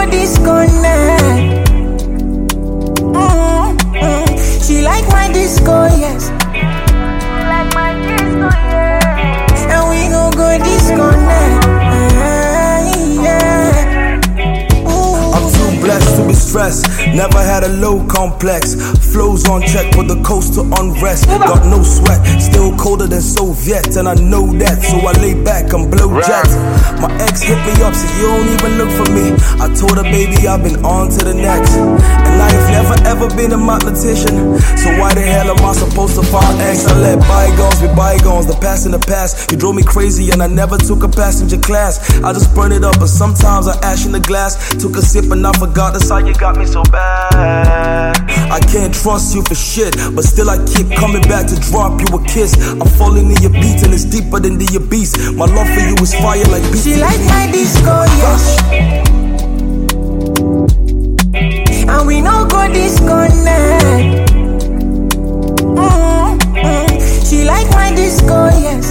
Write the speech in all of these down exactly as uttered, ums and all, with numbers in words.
go disconnect. Mm-hmm. She like my disco, yes. She like my disco, yeah. And we gon' go disconnect. Blessed to be stressed, never had a low complex. Flows on check with the coast to unrest. Got no sweat, still colder than Soviet, and I know that, so I lay back and blow jets. My ex hit me up, so you don't even look for me. I told her, baby, I've been on to the next. And I've never ever been a mathematician, so why the hell am I supposed to find X? I let bygones be bygones, the past in the past. You drove me crazy and I never took a passenger class. I just burn it up, and sometimes I ash in the glass. Took a sip and I forgot that's how you got me so bad. I can't trust you for shit, but still I keep coming back to drop you a kiss. I'm falling in your beat and it's deeper than the abyss. My love for you is fire like beat. She like my disco, yes. And we no go disconnect. Mm-hmm. She like my disco, yes.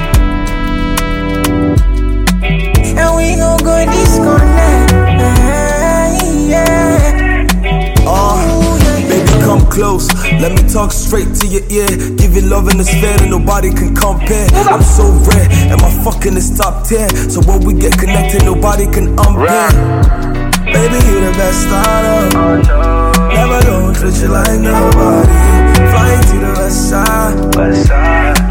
And we no go disconnect. Come close, let me talk straight to your ear. Give you love in the sphere that nobody can compare. I'm so rare, and my fucking is top ten. So when we get connected, nobody can unpair. Baby, you the best I know. Never gonna treat you like nobody. Flying to the west side, west side.